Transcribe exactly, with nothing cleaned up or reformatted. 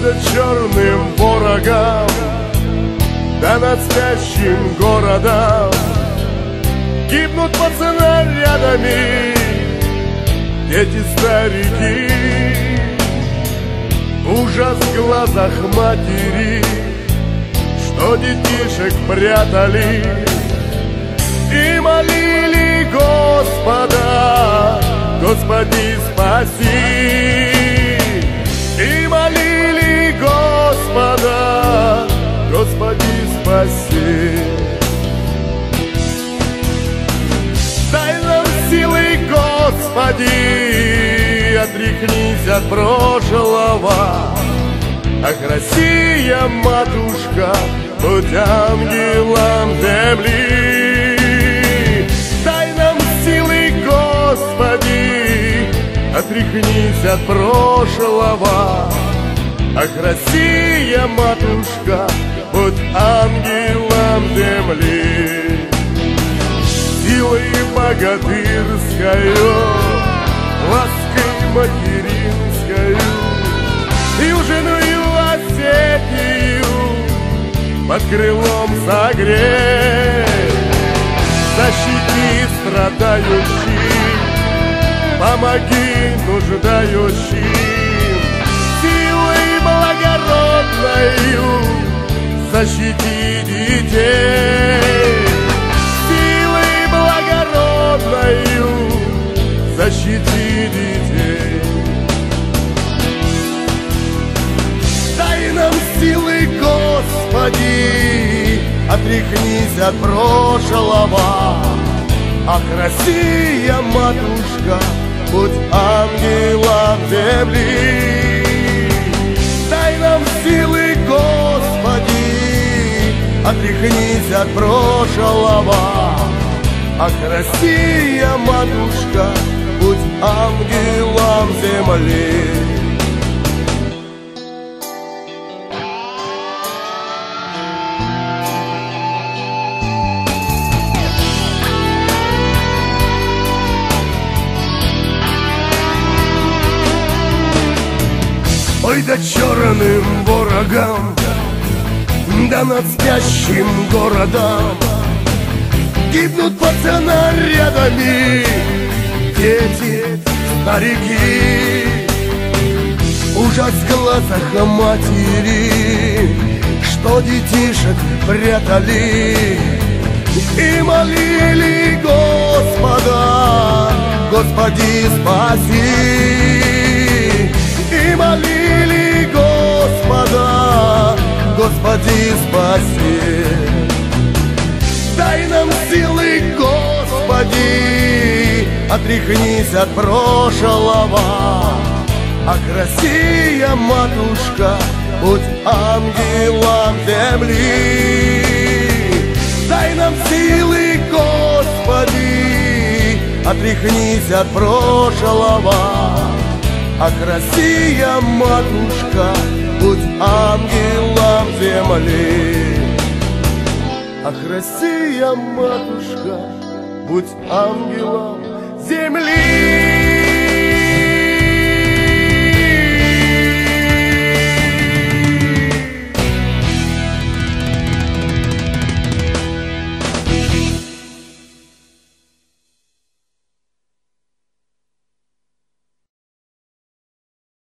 да черным ворогам, да над спящим городом гибнут пацаны рядами, дети, старики. Ужас в глазах матери, что детишек прятали и молили Господа: Господи, спаси. И молили Господа: Господи, спаси. Дай нам силы, Господи, отряхнись от прошлого. Ах, Россия, матушка, будь ангелом земли. Дай нам силы, Господи, отряхнись от прошлого. Ах, Россия, матушка, будь ангелом земли. Силой богатырскою, лаской материнскою, южную Осетию под крылом согреть. Защити страдающих, помоги нуждающим, силой благородною защити детей. Силой благородною защити детей. Дай нам силы, Господи, отряхнись от прошлого. Ах, Россия, матушка, будь ангелом земли. Дай нам силы, Господи, отряхнись от прошлого. Ах, Россия, матушка, будь ангелом земли. Ой, да черным ворогам, да над спящим городом гибнут пацаны рядами, дети, старики. Ужас в глазах матери, что детишек прятали и молили Господа: Господи, спаси. И молили Господа: Господи, спаси. Дай нам силы, Господи, отряхнись от прошлого. Ах, Россия, матушка, будь ангелом земли. Дай нам силы, Господи, отряхнись от прошлого. Ах, Россия, матушка, будь ангелом земли. Ах, Россия, матушка, будь ангелом земли.